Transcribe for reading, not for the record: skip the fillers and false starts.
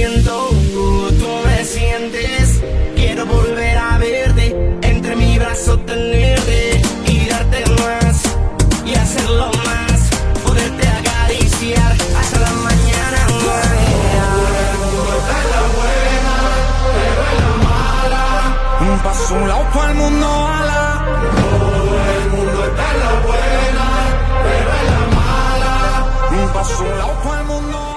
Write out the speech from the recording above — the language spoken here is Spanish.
siento, tú me sientes. Quiero volver a verte, entre mi brazo tenerte y darte más y hacerlo más, poderte acariciar hasta la mañana. Todo el mundo está en la buena, pero en la mala. Un paso a un lado, todo el mundo ala. Todo el mundo está en la buena, pero en la mala. Un paso a un lado, todo el mundo ala.